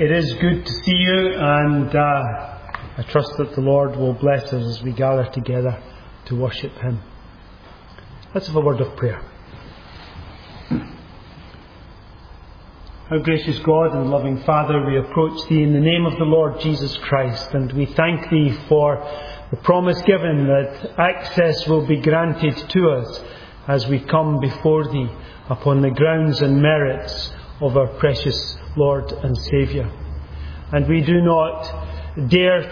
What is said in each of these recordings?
It is good to see you, and I trust that the Lord will bless us as we gather together to worship Him. Let's have a word of prayer. Our gracious God and loving Father, we approach Thee in the name of the Lord Jesus Christ, and we thank Thee for the promise given that access will be granted to us as we come before Thee upon the grounds and merits of our precious Lord and Saviour. And we do not dare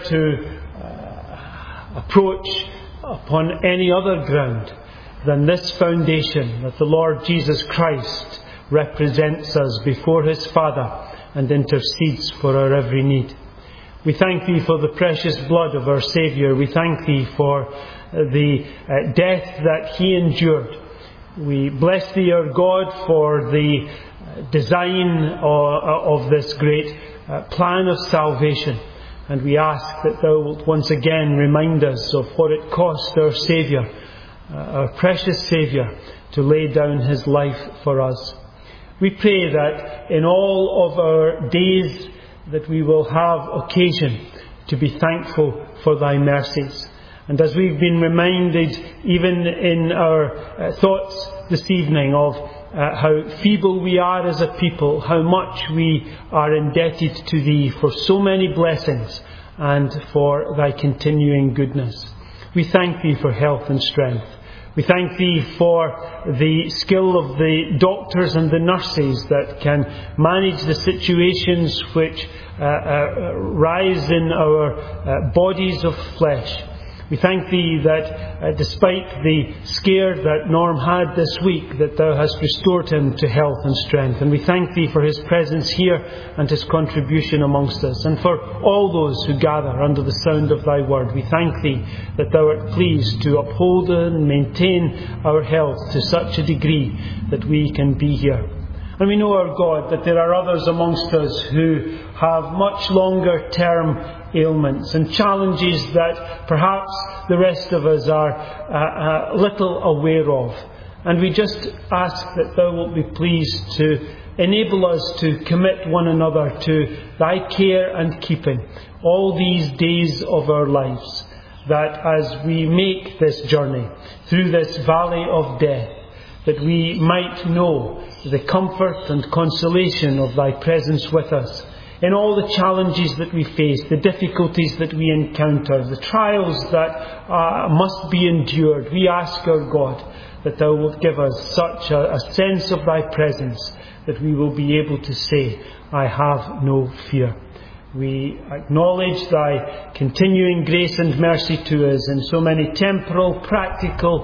to approach upon any other ground than this foundation that the Lord Jesus Christ represents us before His Father and intercedes for our every need. We thank Thee for the precious blood of our Saviour. We thank Thee for the death that He endured. We bless Thee, our God, for the design of this great plan of salvation. And we ask that Thou wilt once again remind us of what it cost our Saviour, our precious Saviour, to lay down His life for us. We pray that in all of our days that we will have occasion to be thankful for Thy mercies. And as we've been reminded even in our thoughts this evening of how feeble we are as a people, how much we are indebted to Thee for so many blessings and for Thy continuing goodness. We thank Thee for health and strength. We thank Thee for the skill of the doctors and the nurses that can manage the situations which rise in our bodies of flesh. We thank Thee that despite the scare that Norm had this week, that Thou hast restored him to health and strength. And we thank Thee for his presence here and his contribution amongst us. And for all those who gather under the sound of Thy word, we thank Thee that Thou art pleased to uphold and maintain our health to such a degree that we can be here. And we know, our God, that there are others amongst us who have much longer term ailments and challenges that perhaps the rest of us are little aware of. And we just ask that Thou wilt be pleased to enable us to commit one another to Thy care and keeping all these days of our lives, that as we make this journey through this valley of death, that we might know the comfort and consolation of Thy presence with us in all the challenges that we face, the difficulties that we encounter, the trials that must be endured. We ask, our God, that Thou wilt give us such a sense of Thy presence that we will be able to say, I have no fear. We acknowledge Thy continuing grace and mercy to us in so many temporal, practical,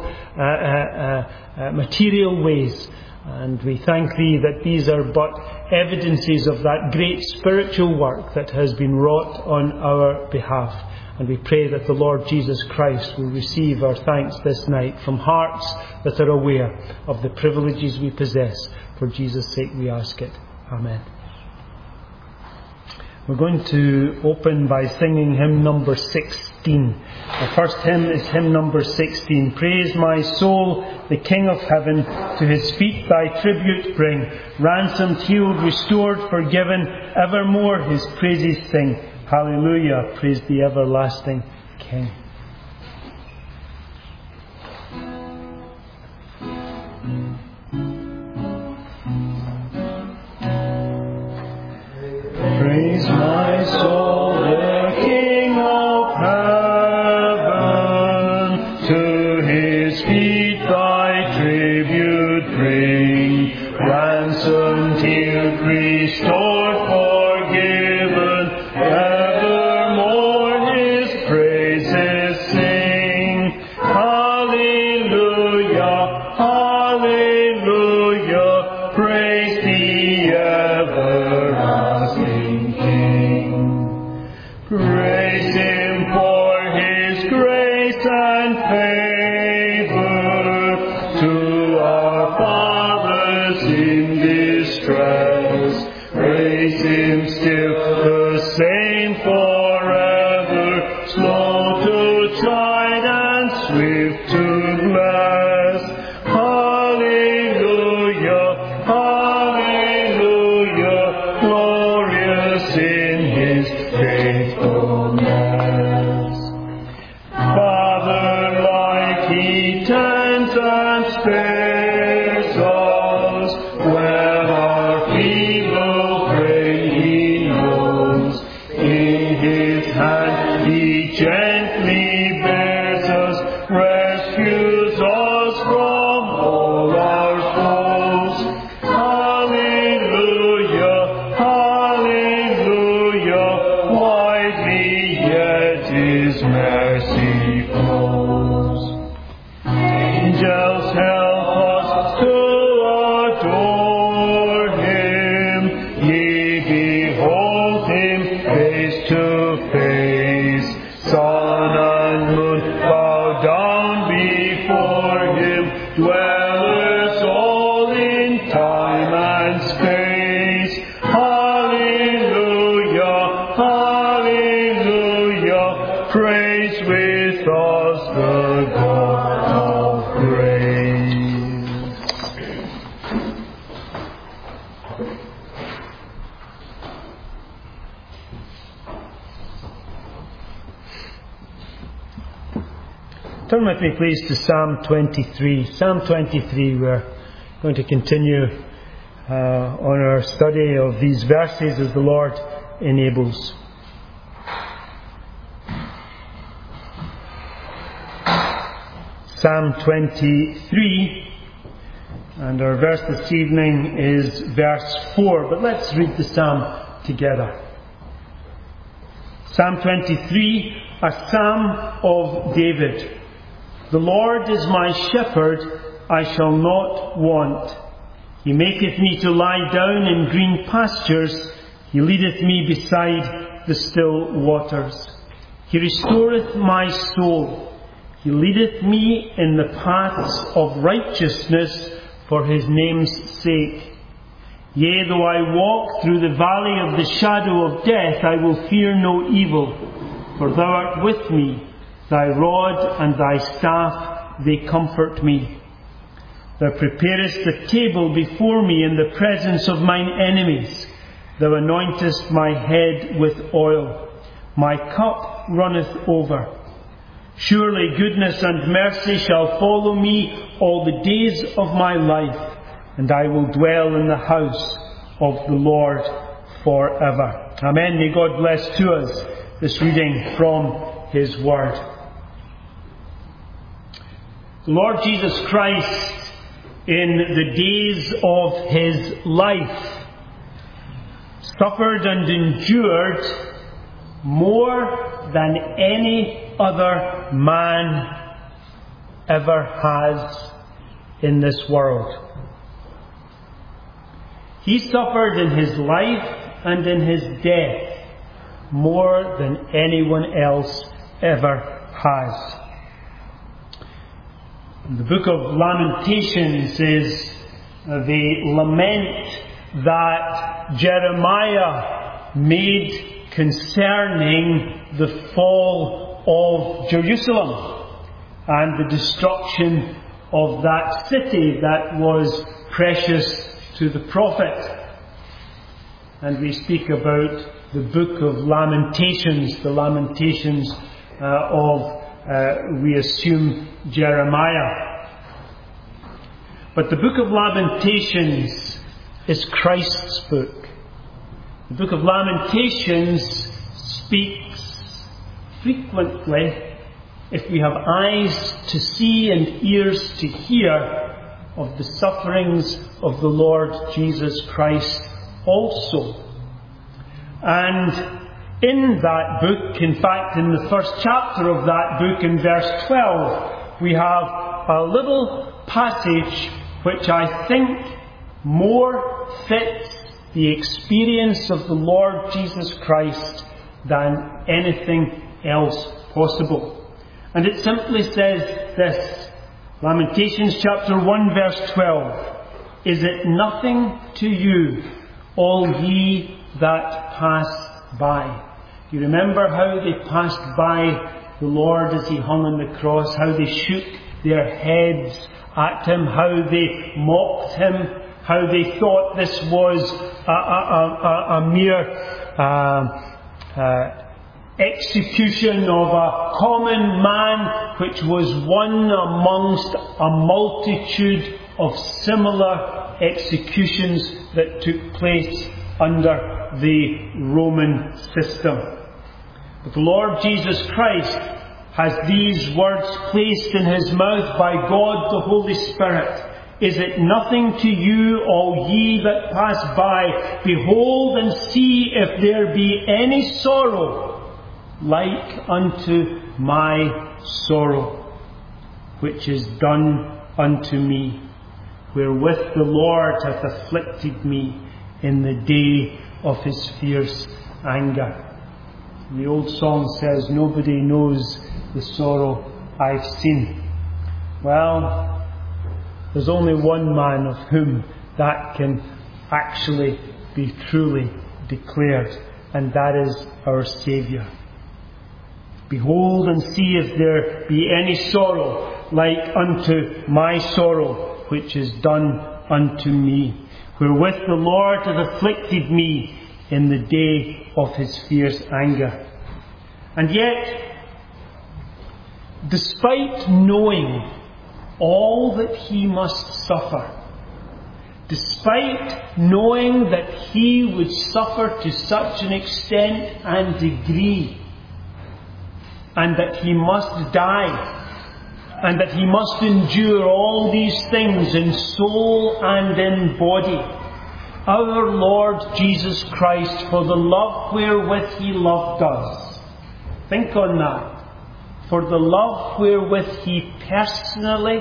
material ways. And we thank Thee that these are but evidences of that great spiritual work that has been wrought on our behalf. And we pray that the Lord Jesus Christ will receive our thanks this night from hearts that are aware of the privileges we possess. For Jesus' sake we ask it. Amen. We're going to open by singing hymn number 16. The first hymn is hymn number 16. Praise my soul, the King of heaven, to His feet thy tribute bring. Ransomed, healed, restored, forgiven, evermore His praises sing. Hallelujah, praise the everlasting King. Praise my soul, the King of heaven, to His feet thy tribute bring. Ransomed, healed, restored, forgiven, evermore His praises sing. Hallelujah, hallelujah, praise the everlasting King. Praise Him for His grace and favour to our fathers in distress. Praise Him still the same forever, slow to chide and swift to bless. Hallelujah, hallelujah, glorious is His mercy flows. Angels help us to adore Him. Ye behold Him face to face. Sun and moon bow down before Him. Dwellers all in time and space. Hallelujah, hallelujah. Praise with us the God of grace. Turn with me please to Psalm 23. Psalm 23, we're going to continue on our study of these verses as the Lord enables. Psalm 23, and our verse this evening is verse 4, but let's read the psalm together. Psalm 23, a psalm of David. The Lord is my shepherd, I shall not want. He maketh me to lie down in green pastures. He leadeth me beside the still waters. He restoreth my soul. He leadeth me in the paths of righteousness for His name's sake. Yea, though I walk through the valley of the shadow of death, I will fear no evil, for Thou art with me. Thy rod and Thy staff, they comfort me. Thou preparest the table before me in the presence of mine enemies. Thou anointest my head with oil. My cup runneth over. Surely goodness and mercy shall follow me all the days of my life, and I will dwell in the house of the Lord forever. Amen. May God bless to us this reading from His Word. The Lord Jesus Christ, in the days of His life, suffered and endured more than any other man ever has in this world. He suffered in His life and in His death more than anyone else ever has. The book of Lamentations is the lament that Jeremiah made concerning the fall of Jerusalem and the destruction of that city that was precious to the prophet. And we speak about the book of Lamentations, the Lamentations we assume, Jeremiah. But the book of Lamentations is Christ's book. The book of Lamentations speaks frequently, if we have eyes to see and ears to hear, of the sufferings of the Lord Jesus Christ also. And in that book, in fact, in the first chapter of that book, in verse 12, we have a little passage which I think more fits the experience of the Lord Jesus Christ than anything else possible. And it simply says this, Lamentations chapter 1 verse 12, Is it nothing to you, all ye that pass by? Do you remember how they passed by the Lord as He hung on the cross, how they shook their heads at Him, how they mocked Him, how they thought this was a mere execution of a common man, which was one amongst a multitude of similar executions that took place under the Roman system. But the Lord Jesus Christ has these words placed in His mouth by God the Holy Spirit. Is it nothing to you, all ye that pass by? Behold and see if there be any sorrow like unto my sorrow, which is done unto me, wherewith the Lord hath afflicted me in the day of his fierce anger. The old song says, nobody knows the sorrow I've seen. Well, there's only one man of whom that can actually be truly declared, and that is our Saviour. Behold and see if there be any sorrow like unto my sorrow, which is done unto me, wherewith the Lord hath afflicted me in the day of his fierce anger. And yet, despite knowing all that he must suffer, despite knowing that he would suffer to such an extent and degree, and that he must die, and that he must endure all these things in soul and in body, our Lord Jesus Christ, for the love wherewith he loved us. Think on that. For the love wherewith he personally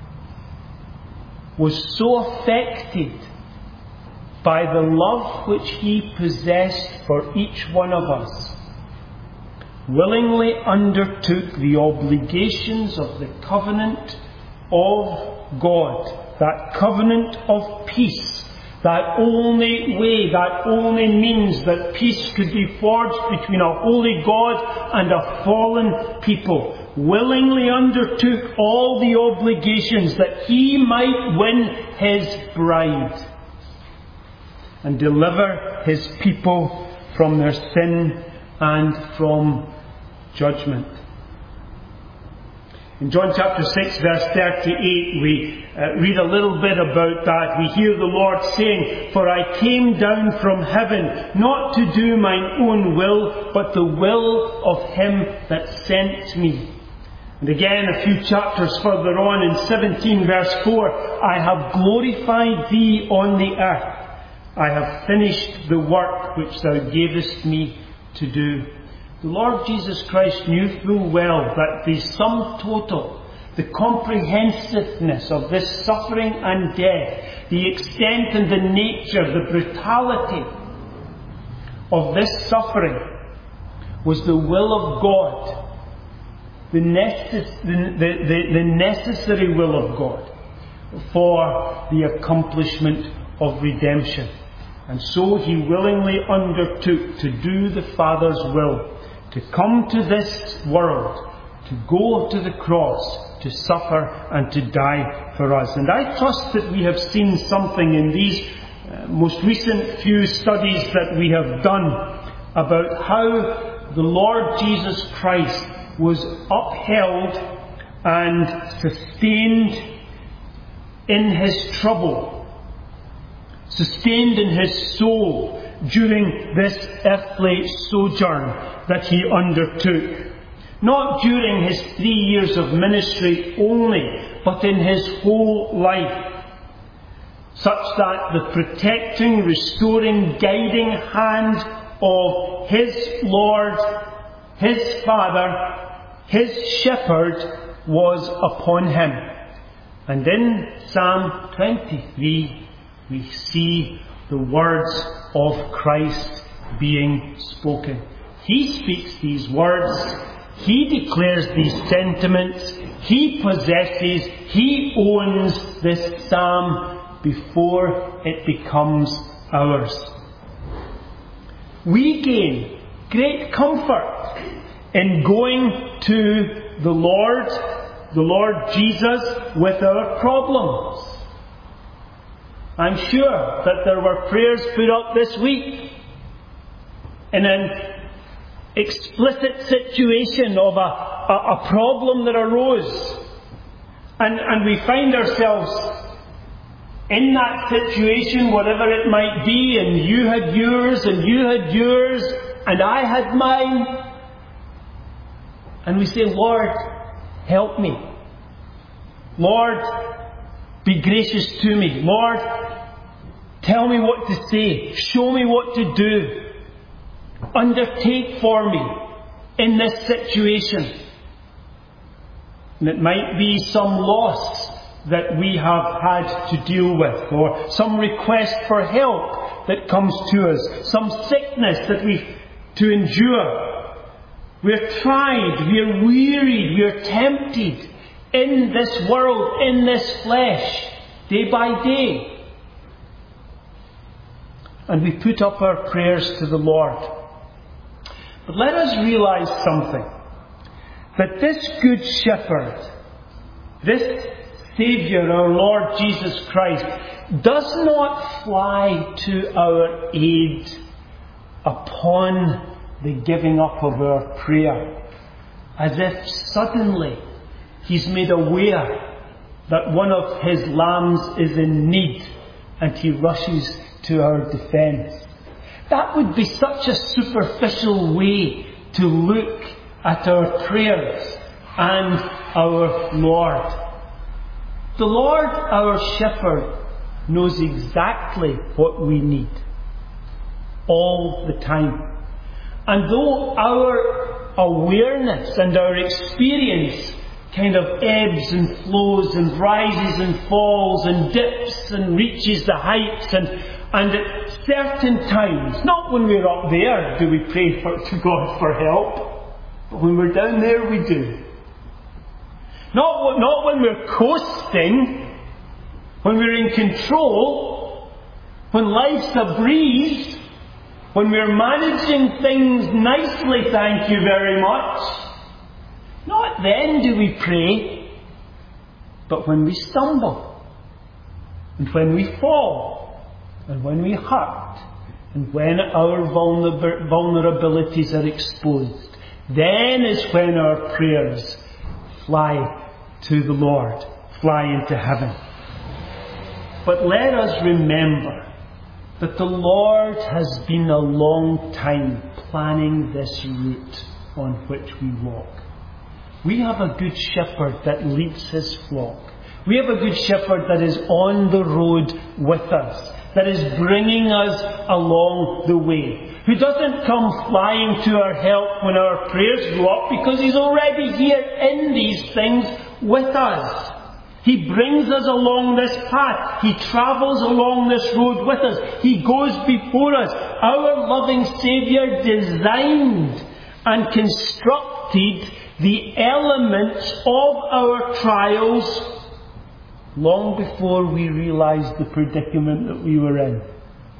was so affected by the love which he possessed for each one of us, willingly undertook the obligations of the covenant of God, that covenant of peace, that only way, that only means that peace could be forged between a holy God and a fallen people, willingly undertook all the obligations that he might win his bride and deliver his people from their sin and from judgment. In John chapter 6 verse 38 we read a little bit about that. We hear the Lord saying, "For I came down from heaven, not to do mine own will, but the will of him that sent me." And again, a few chapters further on in 17 verse 4, "I have glorified thee on the earth. I have finished the work which thou gavest me to do." The Lord Jesus Christ knew full well that the sum total, the comprehensiveness of this suffering and death, the extent and the nature, the brutality of this suffering was the will of God, the necessary will of God for the accomplishment of redemption. And so he willingly undertook to do the Father's will, to come to this world, to go to the cross, to suffer and to die for us. And I trust that we have seen something in these most recent few studies that we have done about how the Lord Jesus Christ was upheld and sustained in his trouble, sustained in his soul during this earthly sojourn that he undertook. Not during his 3 years of ministry only, but in his whole life, such that the protecting, restoring, guiding hand of his Lord, his Father, his Shepherd was upon him. And in Psalm 23 we see the words of Christ being spoken. He speaks these words, he declares these sentiments, he possesses, he owns this psalm before it becomes ours. We gain great comfort in going to the Lord Jesus, with our problems. I'm sure that there were prayers put up this week in an explicit situation of a problem that arose. And we find ourselves in that situation, whatever it might be, and you had yours, and you had yours, and I had mine. And we say, "Lord, help me. Lord, be gracious to me. Lord, tell me what to say. Show me what to do. Undertake for me in this situation." And it might be some loss that we have had to deal with, or some request for help that comes to us, some sickness that we to endure. We're tried, we're wearied, we're tempted in this world, in this flesh, day by day. And we put up our prayers to the Lord. But let us realize something. That this Good Shepherd, this Saviour, our Lord Jesus Christ, does not fly to our aid upon the giving up of our prayer, as if suddenly He's made aware that one of His lambs is in need and He rushes to our defence. That would be such a superficial way to look at our prayers and our Lord. The Lord, our Shepherd, knows exactly what we need all the time. And though our awareness and our experience kind of ebbs and flows and rises and falls and dips and reaches the heights, and at certain times, not when we're up there do we pray to God for help, but when we're down there we do. Not when we're coasting, when we're in control, when life's a breeze, when we're managing things nicely, thank you very much. Not then do we pray, but when we stumble, and when we fall, and when we hurt, and when our vulnerabilities are exposed, then is when our prayers fly to the Lord, fly into heaven. But let us remember that the Lord has been a long time planning this route on which we walk. We have a Good Shepherd that leads His flock. We have a Good Shepherd that is on the road with us, that is bringing us along the way, who doesn't come flying to our help when our prayers go up, because He's already here in these things with us. He brings us along this path. He travels along this road with us. He goes before us. Our loving Saviour designed and constructed the elements of our trials long before we realised the predicament that we were in.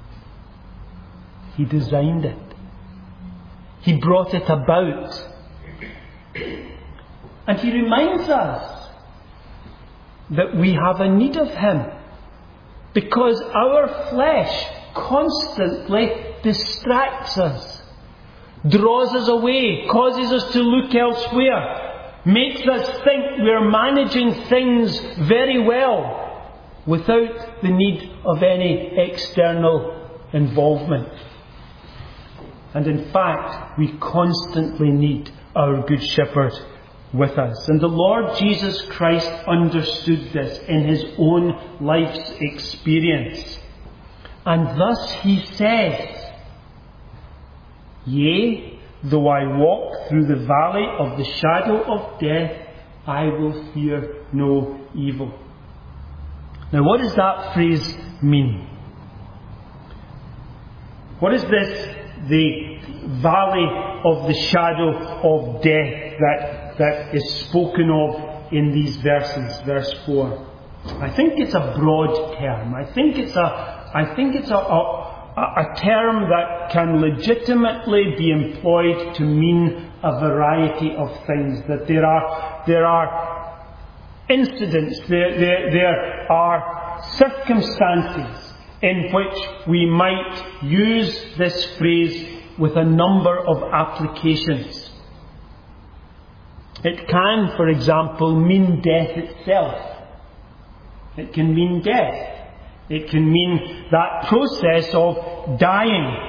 He designed it. He brought it about. And He reminds us that we have a need of Him, because our flesh constantly distracts us, draws us away, causes us to look elsewhere, makes us think we're managing things very well without the need of any external involvement. And in fact, we constantly need our Good Shepherd with us. And the Lord Jesus Christ understood this in His own life's experience. And thus He says, "Yea, though I walk through the valley of the shadow of death, I will fear no evil." Now, what does that phrase mean? What is this, the valley of the shadow of death that is spoken of in these verses, verse 4? I think it's a broad term. I think it's a term that can legitimately be employed to mean a variety of things. That there are incidents, there are circumstances in which we might use this phrase with a number of applications. It can, for example, mean death itself. It can mean death. It can mean that process of dying.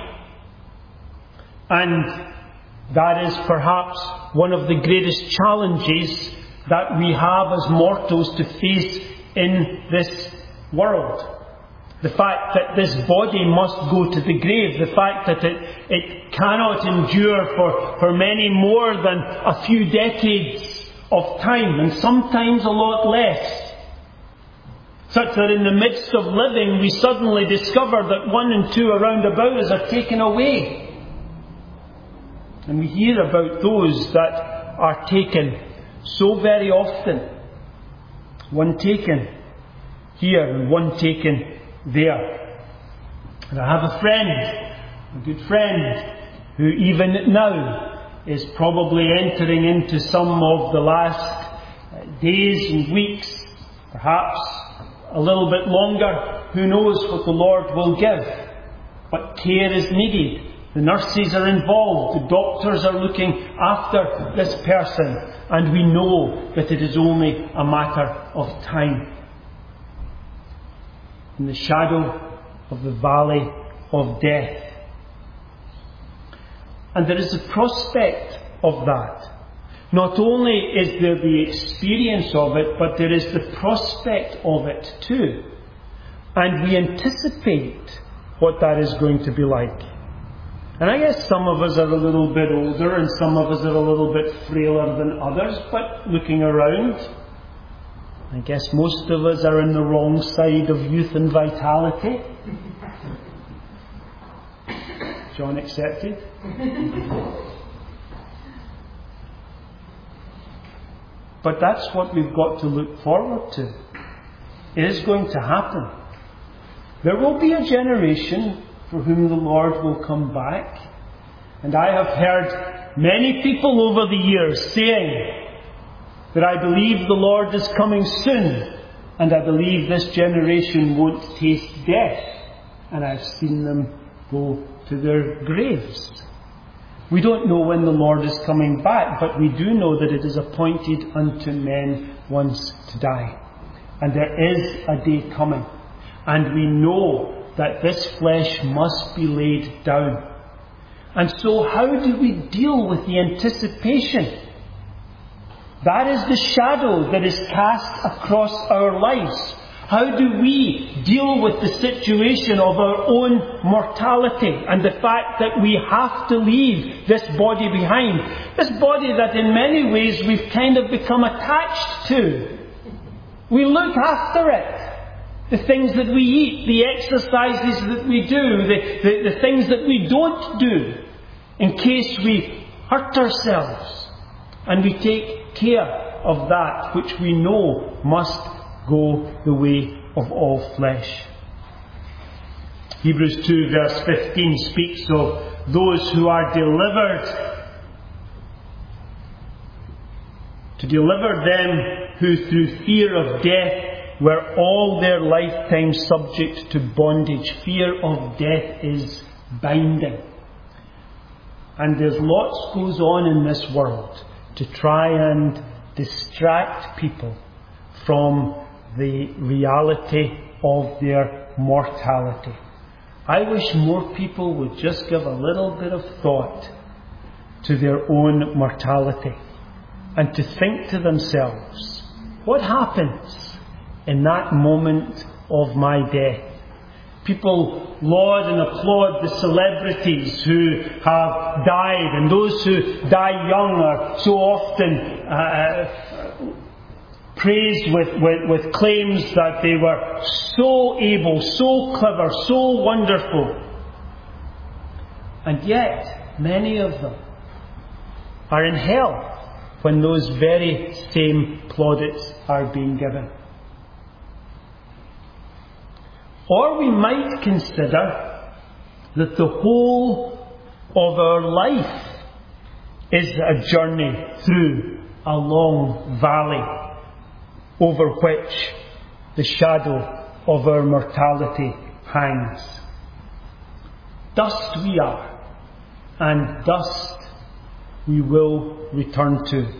And that is perhaps one of the greatest challenges that we have as mortals to face in this world. The fact that this body must go to the grave, the fact that it cannot endure for many more than a few decades of time, and sometimes a lot less. Such that in the midst of living, we suddenly discover that 1 and 2 around about us are taken away. And we hear about those that are taken so very often. One taken here and one taken there. And I have a friend, a good friend, who even now is probably entering into some of the last days and weeks, perhaps a little bit longer. Who knows what the Lord will give? But care is needed. The nurses are involved. The doctors are looking after this person. And we know that it is only a matter of time. In the shadow of the valley of death. And there is a prospect of that. Not only is there the experience of it, but there is the prospect of it too. And we anticipate what that is going to be like. And I guess some of us are a little bit older and some of us are a little bit frailer than others, but looking around, I guess most of us are on the wrong side of youth and vitality. John accepted. But that's what we've got to look forward to. It is going to happen. There will be a generation for whom the Lord will come back. And I have heard many people over the years saying that I believe the Lord is coming soon, and I believe this generation won't taste death. And I've seen them go to their graves. We don't know when the Lord is coming back, but we do know that it is appointed unto men once to die. And there is a day coming. And we know that this flesh must be laid down. And so how do we deal with the anticipation? That is the shadow that is cast across our lives. How do we deal with the situation of our own mortality and the fact that we have to leave this body behind? This body that in many ways we've kind of become attached to. We look after it. The things that we eat, the exercises that we do, the things that we don't do, in case we hurt ourselves. And we take care of that which we know must go the way of all flesh. Hebrews 2 verse 15 speaks of those who are delivered. To deliver them who through fear of death were all their lifetime subject to bondage. Fear of death is binding. And there's lots goes on in this world to try and distract people from the reality of their mortality. I wish more people would just give a little bit of thought to their own mortality and to think to themselves, what happens in that moment of my death? People laud and applaud the celebrities who have died, and those who die young are so often praised with claims that they were so able, so clever, so wonderful. And yet, many of them are in hell when those very same plaudits are being given. Or we might consider that the whole of our life is a journey through a long valley over which the shadow of our mortality hangs. Dust we are, and dust we will return to.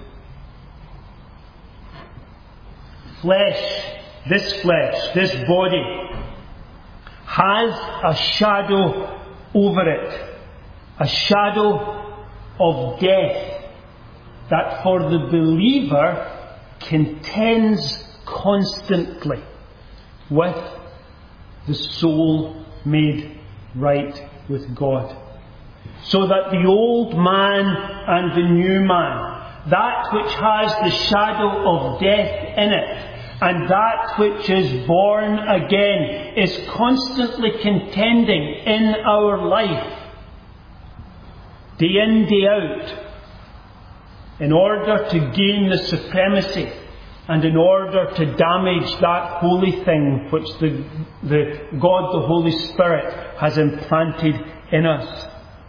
This body, has a shadow over it, a shadow of death that for the believer contends constantly with the soul made right with God. So that the old man and the new man, that which has the shadow of death in it, and that which is born again, is constantly contending in our life, day in, day out, in order to gain the supremacy and in order to damage that holy thing which the God, the Holy Spirit, has implanted in us.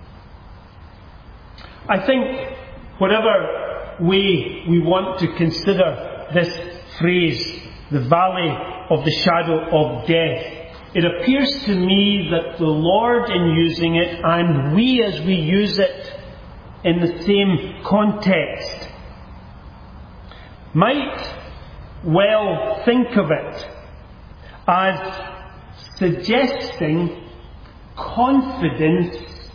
I think whatever way we want to consider this phrase, the valley of the shadow of death, it appears to me that the Lord, in using it, and we as we use it in the same context, might well think of it as suggesting confidence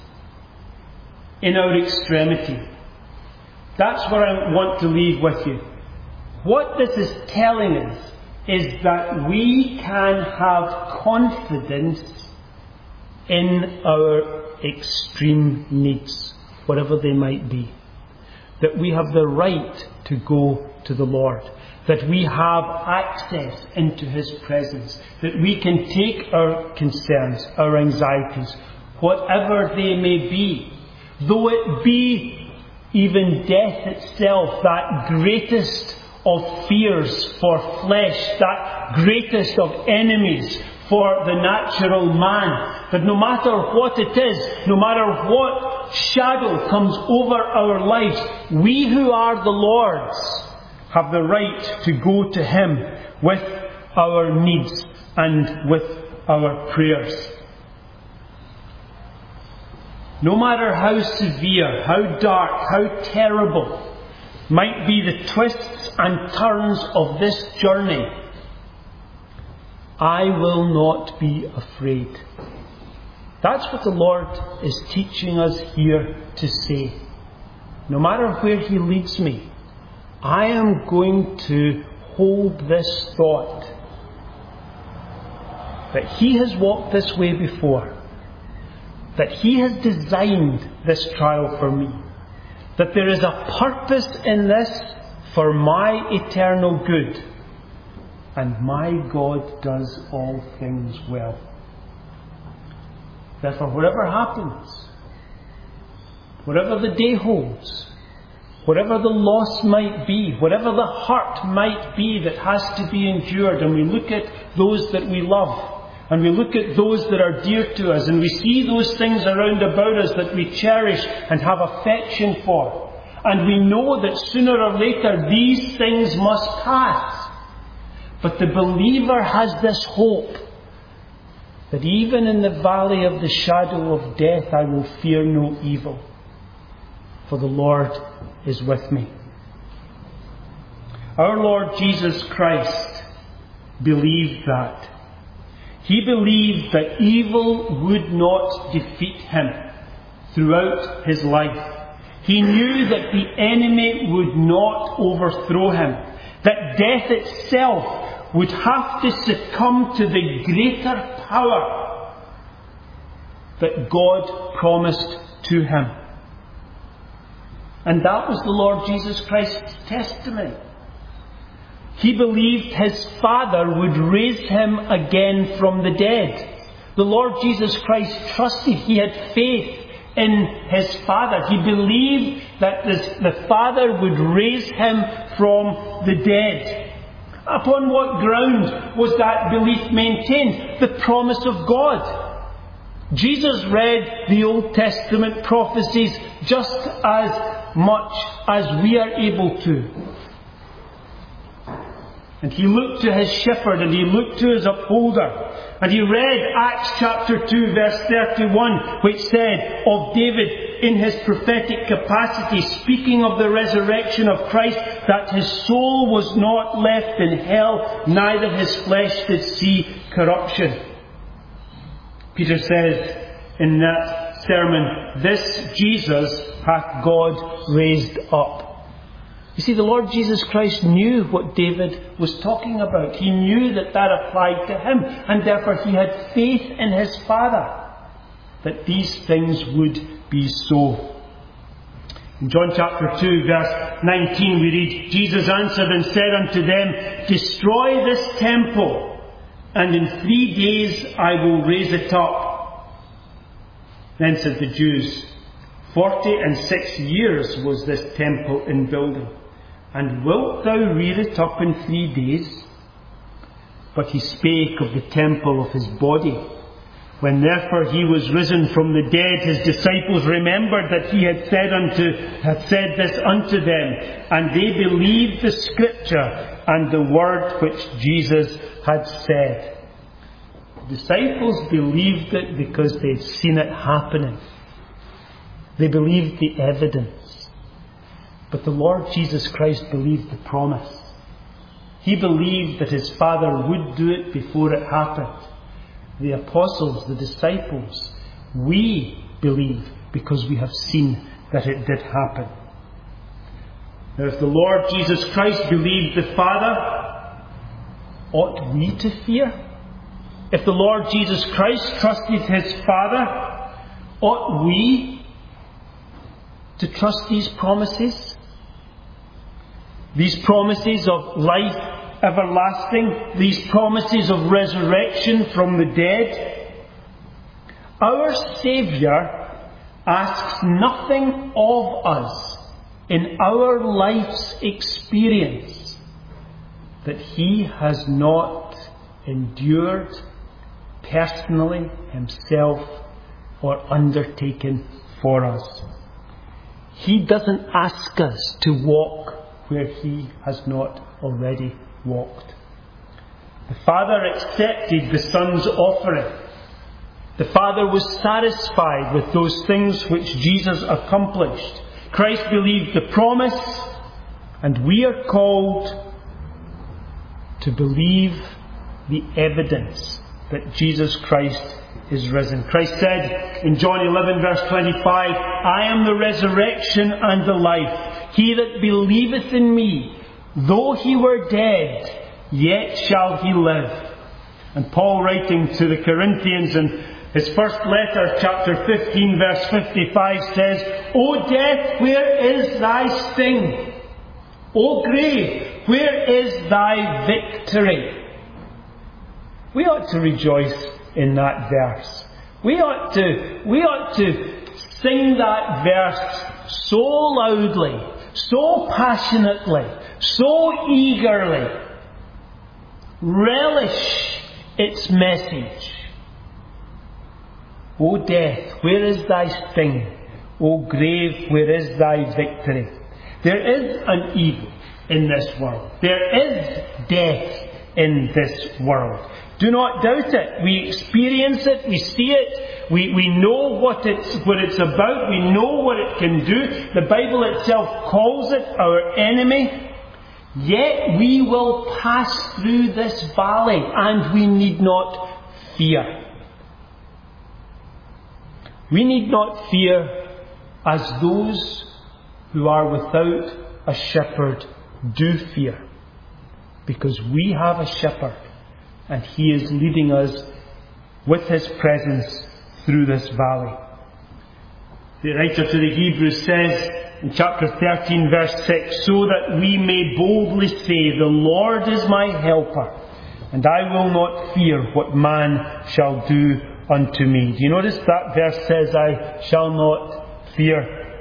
in our extremity. That's what I want to leave with you. What this is telling us is that we can have confidence in our extreme needs, whatever they might be. That we have the right to go to the Lord. That we have access into His presence. That we can take our concerns, our anxieties, whatever they may be. Though it be even death itself, that greatest of fears for flesh, that greatest of enemies for the natural man, that no matter what it is, no matter what shadow comes over our lives, we who are the Lord's have the right to go to Him with our needs and with our prayers. No matter how severe, how dark, how terrible might be the twists and turns of this journey, I will not be afraid. That's what the Lord is teaching us here to say. No matter where He leads me, I am going to hold this thought that He has walked this way before, that He has designed this trial for me, that there is a purpose in this for my eternal good, and my God does all things well. Therefore, whatever happens, whatever the day holds, whatever the loss might be, whatever the hurt might be that has to be endured, and we look at those that we love, and we look at those that are dear to us, and we see those things around about us that we cherish and have affection for, and we know that sooner or later these things must pass. But the believer has this hope that even in the valley of the shadow of death I will fear no evil, for the Lord is with me. Our Lord Jesus Christ believed that. He believed that evil would not defeat Him throughout His life. He knew that the enemy would not overthrow Him, that death itself would have to succumb to the greater power that God promised to Him. And that was the Lord Jesus Christ's testimony. He believed His Father would raise Him again from the dead. The Lord Jesus Christ trusted. He had faith in His Father. He believed that the Father would raise Him from the dead. Upon what ground was that belief maintained? The promise of God. Jesus read the Old Testament prophecies just as much as we are able to. And he looked to his shepherd and he looked to his upholder. And he read Acts chapter 2 verse 31, which said of David in his prophetic capacity, speaking of the resurrection of Christ, that his soul was not left in hell, neither his flesh did see corruption. Peter says in that sermon, this Jesus hath God raised up. You see, the Lord Jesus Christ knew what David was talking about. He knew that applied to him, and therefore he had faith in his Father that these things would be so. In John chapter 2, verse 19, we read, Jesus answered and said unto them, Destroy this temple, and in 3 days I will raise it up. Then said the Jews, 46 years was this temple in building, and wilt thou rear it up in 3 days? But he spake of the temple of his body. When therefore he was risen from the dead, his disciples remembered that he had said this unto them, and they believed the Scripture and the word which Jesus had said. The disciples believed it because they'd seen it happening. They believed the evidence. But the Lord Jesus Christ believed the promise. He believed that his Father would do it before it happened. The apostles, the disciples, we believe because we have seen that it did happen. Now, if the Lord Jesus Christ believed the Father, ought we to fear? If the Lord Jesus Christ trusted his Father, ought we to trust these promises? These promises of life everlasting, these promises of resurrection from the dead. Our Saviour asks nothing of us in our life's experience that he has not endured personally himself or undertaken for us. He doesn't ask us to walk where he has not already walked. The Father accepted the Son's offering. The Father was satisfied with those things which Jesus accomplished. Christ believed the promise, and we are called to believe the evidence that Jesus Christ is risen. Christ said in John 11 verse 25, I am the resurrection and the life. He that believeth in me, though he were dead, yet shall he live. And Paul, writing to the Corinthians in his first letter, chapter 15, verse 55, says, O death, where is thy sting? O grave, where is thy victory? We ought to rejoice in that verse. We ought to sing that verse so loudly, so passionately, so eagerly. Relish its message. O death, where is thy sting? O grave, where is thy victory? There is an evil in this world. There is death in this world. Do not doubt it. We experience it. We see it. We know what it's about. We know what it can do. The Bible itself calls it our enemy. Yet we will pass through this valley, and we need not fear. We need not fear as those who are without a shepherd do fear, because we have a shepherd, and he is leading us with his presence through this valley. The writer to the Hebrews says in chapter 13 verse 6, so that we may boldly say, the Lord is my helper, and I will not fear what man shall do unto me. Do you notice that verse says, I shall not fear,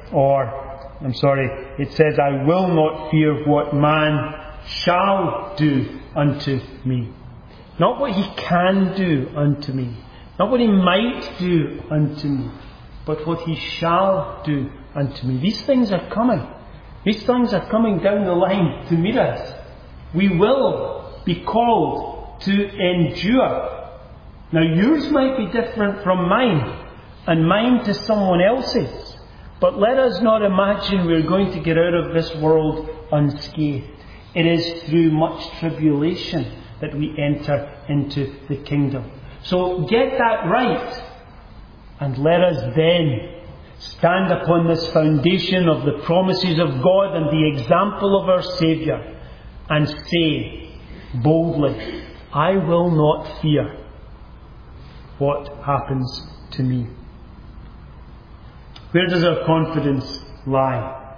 it says, I will not fear what man shall do unto me. Not what he can do unto me, not what he might do unto me, but what he shall do unto me. These things are coming. These things are coming down the line to meet us. We will be called to endure. Now yours might be different from mine, and mine to someone else's. But let us not imagine we're going to get out of this world unscathed. It is through much tribulation that we enter into the kingdom. So get that right, and let us then stand upon this foundation of the promises of God and the example of our Saviour, and say boldly, I will not fear what happens to me. Where does our confidence lie?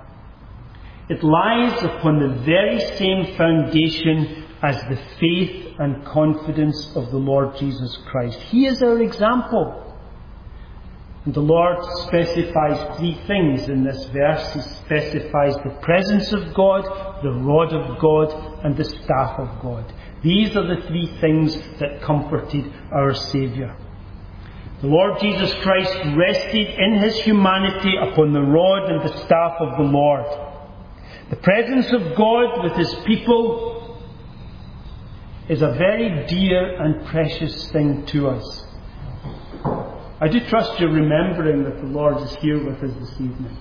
It lies upon the very same foundation as the faith and confidence of the Lord Jesus Christ. He is our example. And the Lord specifies three things in this verse. He specifies the presence of God, the rod of God, and the staff of God. These are the three things that comforted our Saviour. The Lord Jesus Christ rested in his humanity upon the rod and the staff of the Lord. The presence of God with his people is a very dear and precious thing to us. I do trust you're remembering that the Lord is here with us this evening.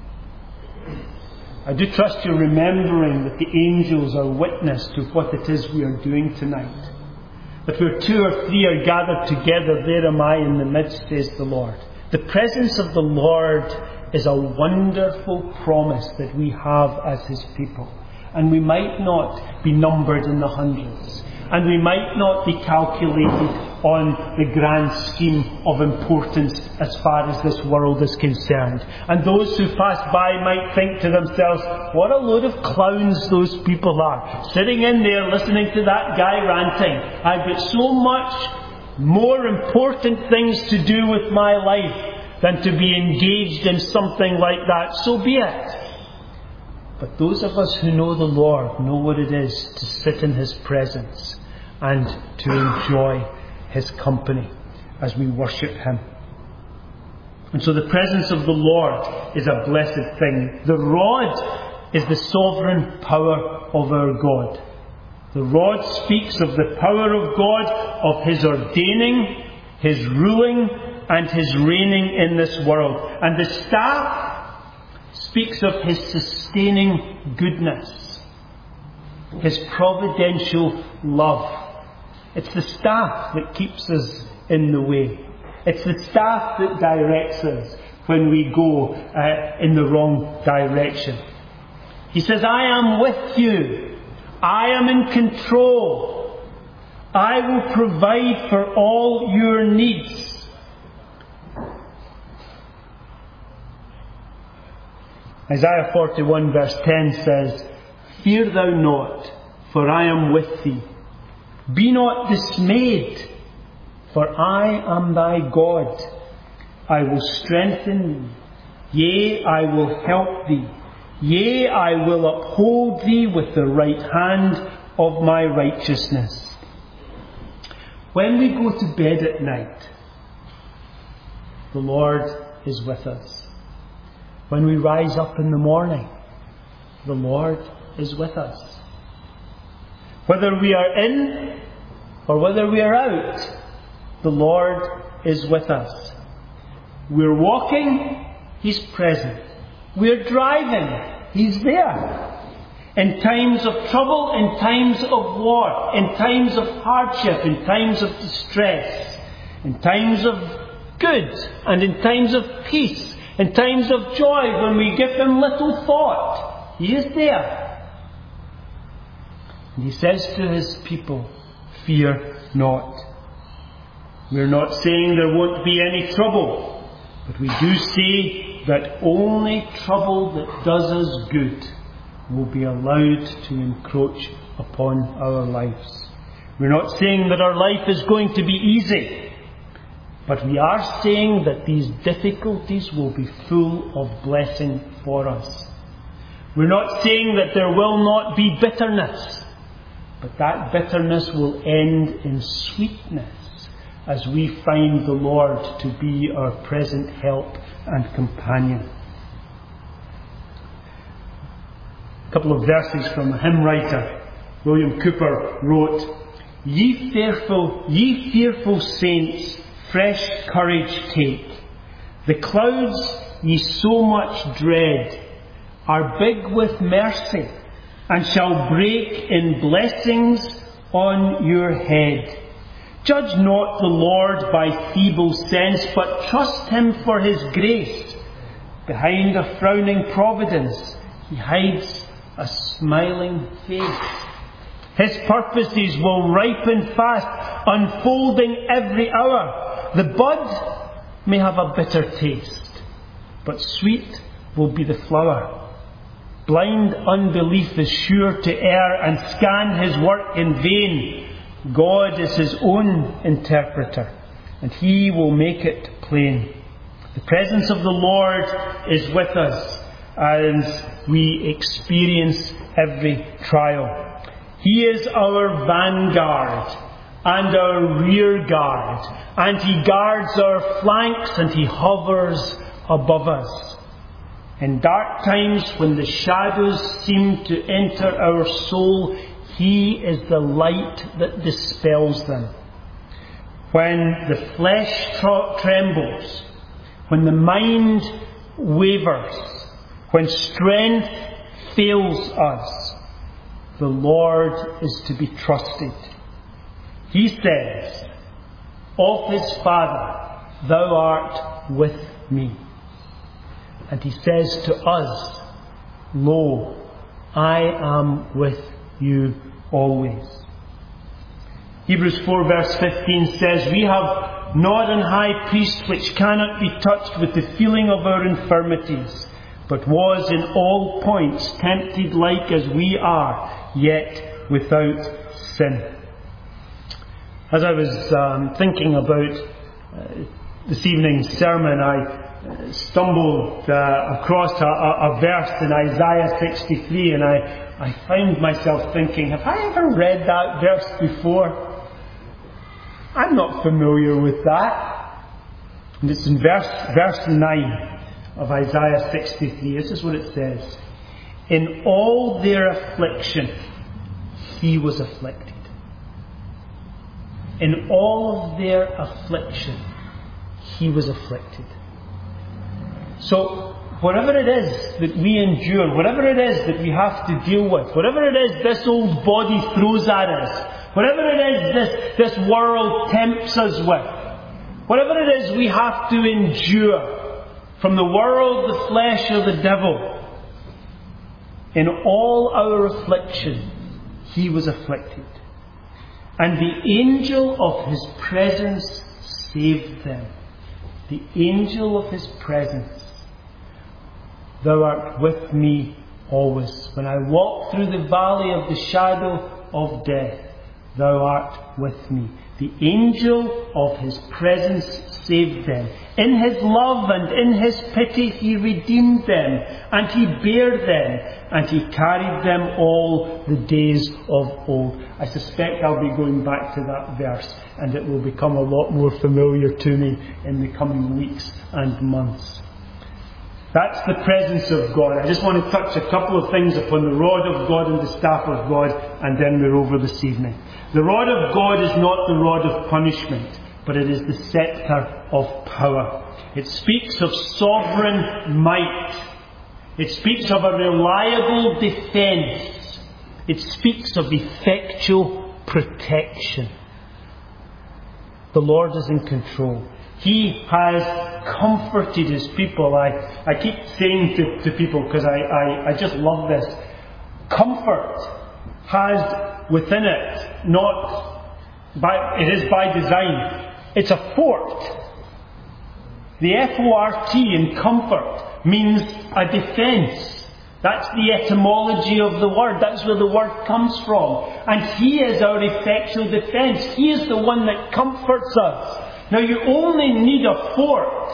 I do trust you're remembering that the angels are witness to what it is we are doing tonight. That where two or three are gathered together, there am I in the midst, says the Lord. The presence of the Lord is a wonderful promise that we have as his people. And we might not be numbered in the hundreds. And we might not be calculated on the grand scheme of importance as far as this world is concerned. And those who pass by might think to themselves, what a load of clowns those people are, sitting in there listening to that guy ranting. I've got so much more important things to do with my life than to be engaged in something like that. So be it. But those of us who know the Lord know what it is to sit in his presence and to enjoy his company as we worship him. And so the presence of the Lord is a blessed thing. The rod is the sovereign power of our God. The rod speaks of the power of God, of his ordaining, his ruling, and his reigning in this world. And the staff speaks of his sustaining goodness, his providential love. It's the staff that keeps us in the way. It's the staff that directs us when we go in the wrong direction. He says, I am with you. I am in control. I will provide for all your needs. Isaiah 41 verse 10 says, Fear thou not, for I am with thee. Be not dismayed, for I am thy God. I will strengthen thee. Yea, I will help thee. Yea, I will uphold thee with the right hand of my righteousness. When we go to bed at night, the Lord is with us. When we rise up in the morning, the Lord is with us. Whether we are in or whether we are out, the Lord is with us. We're walking, he's present. We're driving, he's there. In times of trouble, in times of war, in times of hardship, in times of distress, in times of good and in times of peace, in times of joy when we give him little thought, he is there. And he says to his people, fear not. We're not saying there won't be any trouble, but we do say that only trouble that does us good will be allowed to encroach upon our lives. We're not saying that our life is going to be easy, but we are saying that these difficulties will be full of blessing for us. We're not saying that there will not be bitterness, but that bitterness will end in sweetness as we find the Lord to be our present help and companion. A couple of verses from a hymn writer, William Cowper, wrote, Ye fearful saints, fresh courage take. The clouds ye so much dread are big with mercy, and shall break in blessings on your head. Judge not the Lord by feeble sense, but trust him for his grace. Behind a frowning providence, he hides a smiling face. His purposes will ripen fast, unfolding every hour. The bud may have a bitter taste, but sweet will be the flower. blind unbelief is sure to err and scan his work in vain. God is his own interpreter, and he will make it plain. The presence of the Lord is with us as we experience every trial. He is our vanguard and our rear guard, and he guards our flanks and he hovers above us. In dark times when the shadows seem to enter our soul, he is the light that dispels them. When the flesh trembles, when the mind wavers, when strength fails us, the Lord is to be trusted. He says of his Father, "Thou art with me." And he says to us, "Lo, I am with you always." Hebrews 4 verse 15 says, "We have not an high priest which cannot be touched with the feeling of our infirmities, but was in all points tempted like as we are, yet without sin." As I was thinking about this evening's sermon, I stumbled across a verse in Isaiah 63, and I found myself thinking, have I ever read that verse before? I'm not familiar with that. And it's in verse 9 of Isaiah 63. This is what it says. "In all their affliction, he was afflicted." In all of their affliction, he was afflicted. So, whatever it is that we endure, whatever it is that we have to deal with, whatever it is this old body throws at us, whatever it is this world tempts us with, whatever it is we have to endure from the world, the flesh, or the devil, in all our affliction, he was afflicted. And the angel of his presence saved them. The angel of his presence. "Thou art with me always. When I walk through the valley of the shadow of death, thou art with me." The angel of his presence saved them. In his love and in his pity he redeemed them, and he bare them, and he carried them all the days of old. I suspect I'll be going back to that verse, and it will become a lot more familiar to me in the coming weeks and months. That's the presence of God. I just want to touch a couple of things upon the rod of God and the staff of God, and then we're over this evening. The rod of God is not the rod of punishment, but it is the scepter of power. It speaks of sovereign might. It speaks of a reliable defence. It speaks of effectual protection. The Lord is in control. He has comforted his people. I keep saying to people, because I just love this, comfort has within it, it is by design, it's a fort. The FORT in comfort means a defence. That's the etymology of the word. That's where the word comes from. And he is our effectual defence. He is the one that comforts us. Now you only need a fort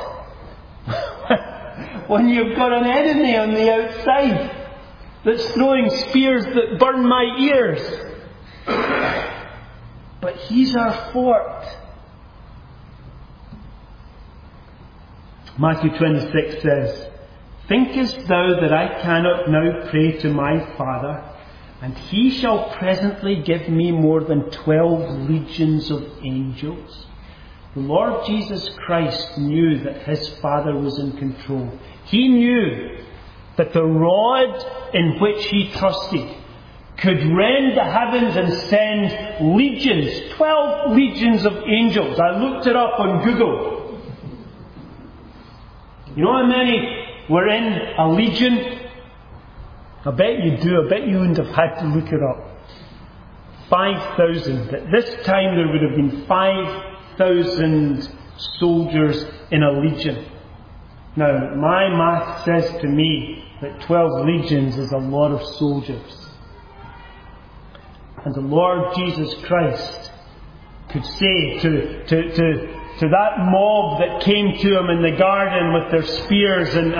when you've got an enemy on the outside that's throwing spears that burn my ears. But he's our fort. Matthew 26 says, "Thinkest thou that I cannot now pray to my Father, and he shall presently give me more than 12 legions of angels?" The Lord Jesus Christ knew that his Father was in control. He knew that the rod in which he trusted could rend the heavens and send legions, 12 legions of angels. I looked it up on Google. You know how many were in a legion? I bet you do. I bet you wouldn't have had to look it up. 5,000. At this time there would have been 5,000 soldiers in a legion. Now, my math says to me that 12 legions is a lot of soldiers. And the Lord Jesus Christ could say to that mob that came to him in the garden with their spears and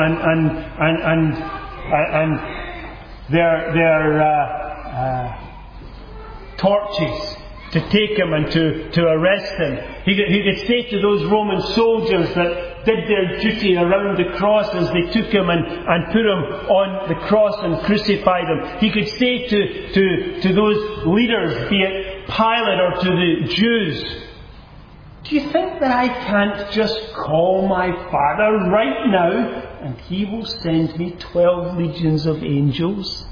their torches to take him and to arrest him. He could say to those Roman soldiers that did their duty around the cross as they took him and put him on the cross and crucified him. He could say to those leaders, be it Pilate or to the Jews, do you think that I can't just call my Father right now and He will send me 12 legions of angels?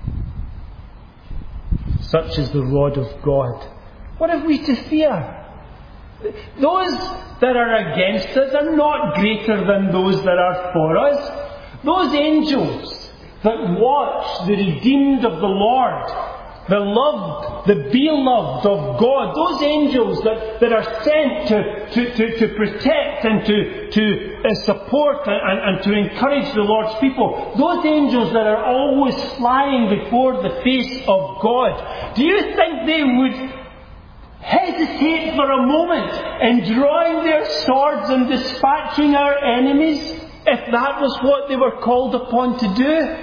Such is the rod of God. What have we to fear? Those that are against us are not greater than those that are for us. Those angels that watch the redeemed of the Lord, the loved, the beloved of God, those angels that are sent to protect and to support and to encourage the Lord's people, those angels that are always flying before the face of God, do you think they would hesitate for a moment in drawing their swords and dispatching our enemies if that was what they were called upon to do?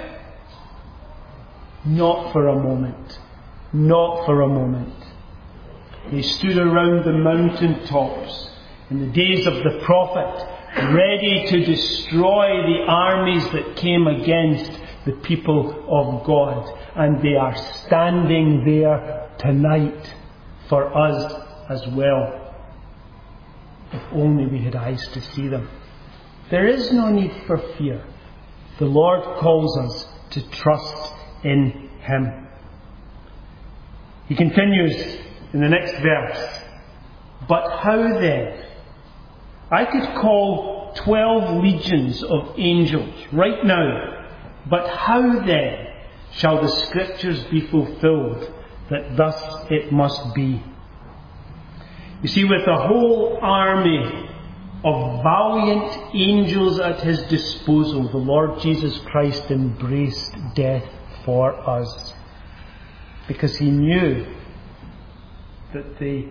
Not for a moment. Not for a moment. They stood around the mountain tops in the days of the prophet, ready to destroy the armies that came against the people of God. And they are standing there tonight for us as well. If only we had eyes to see them. There is no need for fear. The Lord calls us to trust in Him. He continues in the next verse. But how then? I could call 12 legions of angels right now. But how then shall the Scriptures be fulfilled that thus it must be? You see, with a whole army of valiant angels at His disposal, the Lord Jesus Christ embraced death for us. Because He knew that the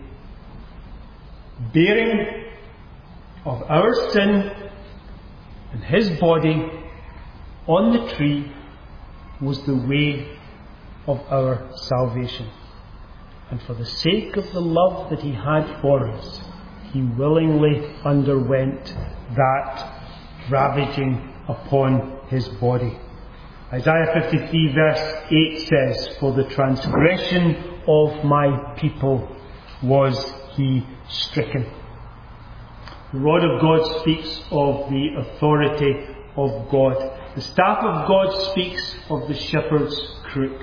bearing of our sin in His body on the tree was the way of our salvation. And for the sake of the love that He had for us, He willingly underwent that ravaging upon His body. Isaiah 53 verse 8 says, "For the transgression of my people was He stricken." The rod of God speaks of the authority of God. The staff of God speaks of the shepherd's crook.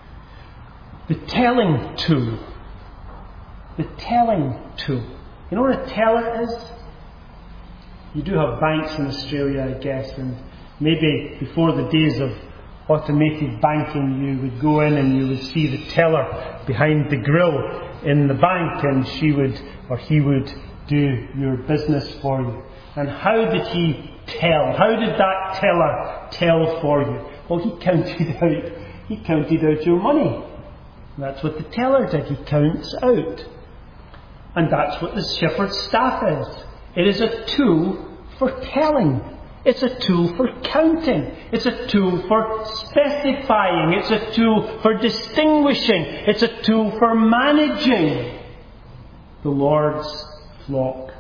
The telling tool. The telling tool. You know what a teller is? You do have banks in Australia, I guess, and maybe before the days of automated banking, you would go in and you would see the teller behind the grill in the bank, and she would or he would do your business for you. And how did he tell? How did that teller tell for you? Well, he counted out your money. That's what the teller did. He counts out. And that's what the shepherd's staff is. It is a tool for telling. It's a tool for counting. It's a tool for specifying. It's a tool for distinguishing. It's a tool for managing the Lord's flock.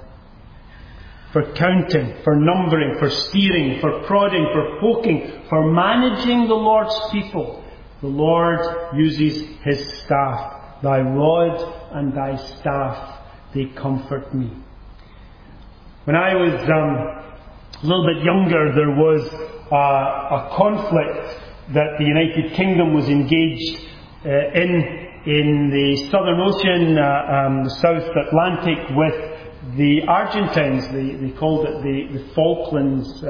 For counting, for numbering, for steering, for prodding, for poking, for managing the Lord's people. The Lord uses His staff. Thy rod and thy staff, they comfort me. When I was a little bit younger, there was a conflict that the United Kingdom was engaged in the Southern Ocean, the South Atlantic, with the Argentines. They called it the Falklands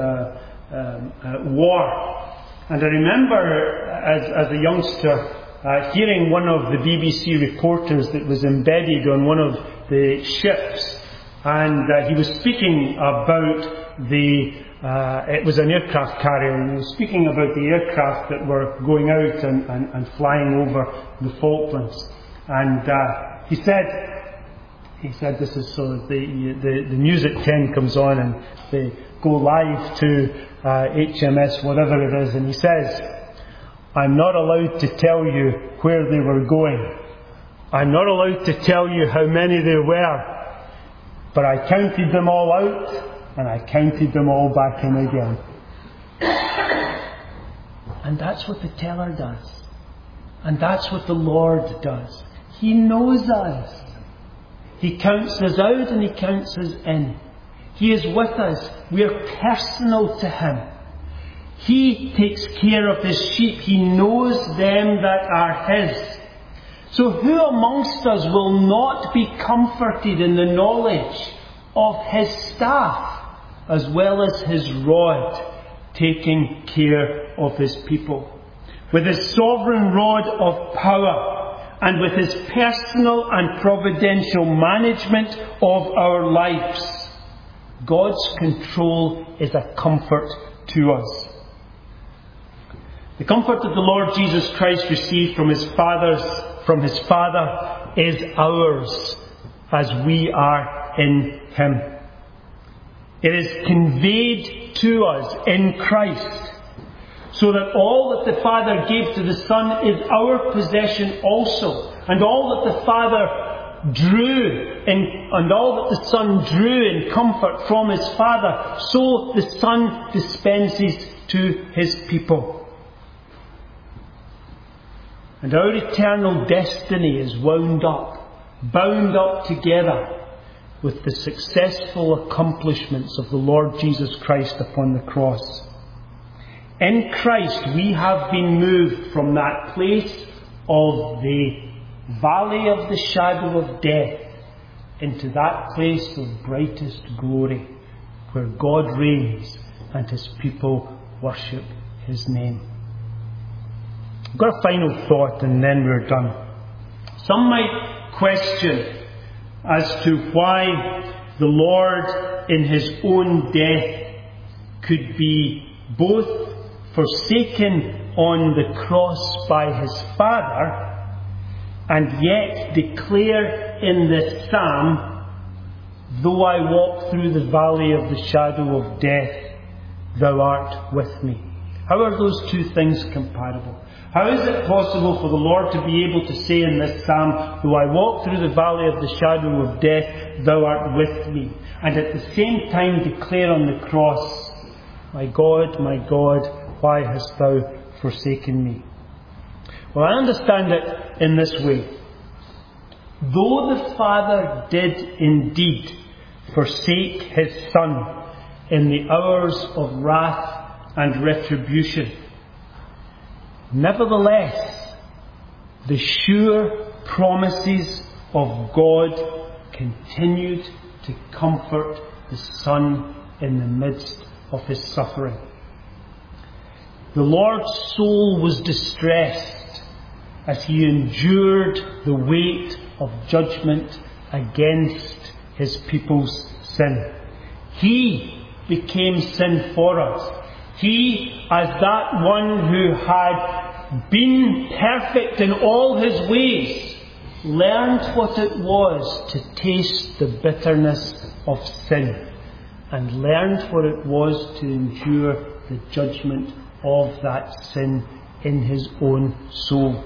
War. And I remember as a youngster hearing one of the BBC reporters that was embedded on one of the ships And he was speaking about it was an aircraft carrier, and he was speaking about the aircraft that were going out and flying over the Falklands. And he said this is so that the news at 10 comes on and they go live to HMS whatever it is, and he says, "I'm not allowed to tell you where they were going. I'm not allowed to tell you how many there were. But I counted them all out, and I counted them all back in again." And that's what the teller does. And that's what the Lord does. He knows us. He counts us out and He counts us in. He is with us. We are personal to Him. He takes care of His sheep. He knows them that are His. So who amongst us will not be comforted in the knowledge of His staff as well as His rod taking care of His people? With His sovereign rod of power and with His personal and providential management of our lives, God's control is a comfort to us. The comfort that the Lord Jesus Christ received from His Father is ours as we are in Him. It is conveyed to us in Christ, so that all that the Father gave to the Son is our possession also, and all that the Father drew and all that the Son drew in comfort from His Father, so the Son dispenses to His people. And our eternal destiny is bound up together with the successful accomplishments of the Lord Jesus Christ upon the cross. In Christ we have been moved from that place of the valley of the shadow of death into that place of brightest glory, where God reigns and His people worship His name. I've got a final thought and then we're done. Some might question as to why the Lord in His own death could be both forsaken on the cross by His Father and yet declare in this psalm, "Though I walk through the valley of the shadow of death, Thou art with me." How are those two things comparable? How is it possible for the Lord to be able to say in this psalm, "Though I walk through the valley of the shadow of death, Thou art with me," and at the same time declare on the cross, my God, why hast Thou forsaken me?" Well, I understand it in this way. Though the Father did indeed forsake His Son in the hours of wrath and retribution, nevertheless, the sure promises of God continued to comfort the Son in the midst of His suffering. The Lord's soul was distressed as He endured the weight of judgment against His people's sin. He became sin for us. He, as that one who had been perfect in all His ways, learned what it was to taste the bitterness of sin, and learned what it was to endure the judgment of that sin in His own soul.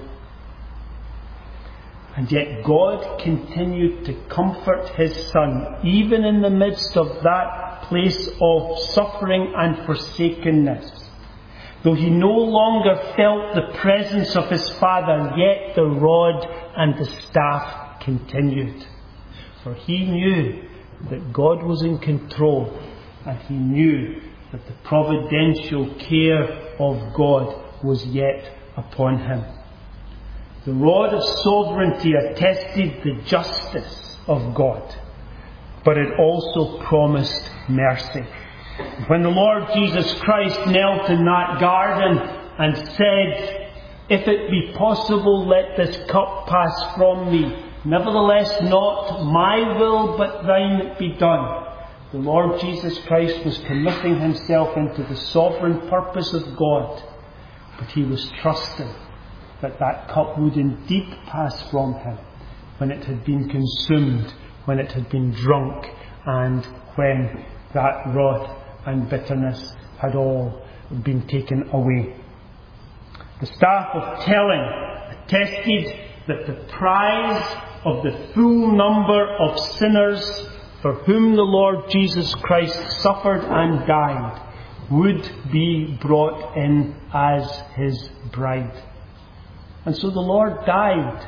And yet God continued to comfort His Son, even in the midst of that place of suffering and forsakenness. Though He no longer felt the presence of His Father, yet the rod and the staff continued. For He knew that God was in control, and He knew that the providential care of God was yet upon Him. The rod of sovereignty attested the justice of God, but it also promised mercy. When the Lord Jesus Christ knelt in that garden and said, "If it be possible, let this cup pass from me, Nevertheless, not my will, but thine be done. The Lord Jesus Christ was committing himself into the sovereign purpose of God, but he was trusting that that cup would indeed pass from him when it had been consumed, when it had been drunk, and when that wrath and bitterness had all been taken away. The staff of telling attested that the prize of the full number of sinners for whom the Lord Jesus Christ suffered and died would be brought in as his bride. And so the Lord died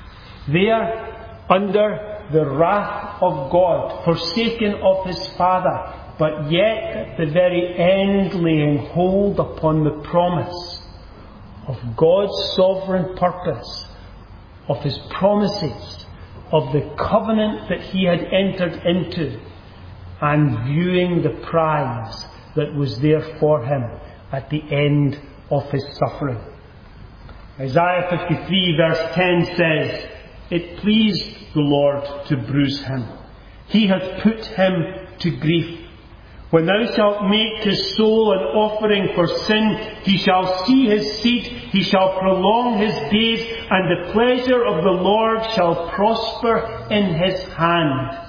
there under the wrath of God, forsaken of his Father, but yet at the very end laying hold upon the promise of God's sovereign purpose, of his promises, of the covenant that he had entered into, and viewing the prize that was there for him at the end of his suffering. Isaiah 53 verse 10 says, "It pleased the Lord to bruise him. He hath put him to grief. When thou shalt make his soul an offering for sin, he shall see his seed, he shall prolong his days, and the pleasure of the Lord shall prosper in his hand.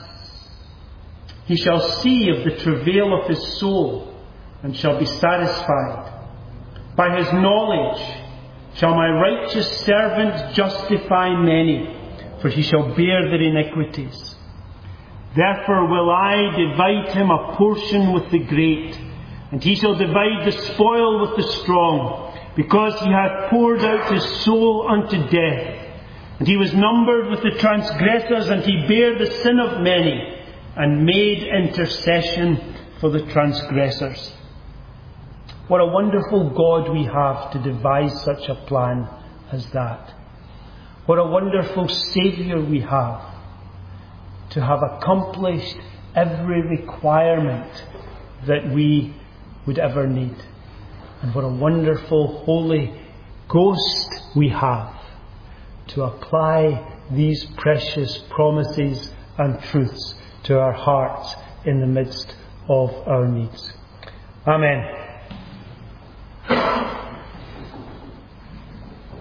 He shall see of the travail of his soul, and shall be satisfied. By his knowledge shall my righteous servant justify many, for he shall bear their iniquities. Therefore will I divide him a portion with the great, and he shall divide the spoil with the strong, because he hath poured out his soul unto death. And he was numbered with the transgressors, and he bare the sin of many, and made intercession for the transgressors." What a wonderful God we have to devise such a plan as that. What a wonderful Saviour we have to have accomplished every requirement that we would ever need. And what a wonderful Holy Ghost we have to apply these precious promises and truths to our hearts in the midst of our needs. Amen.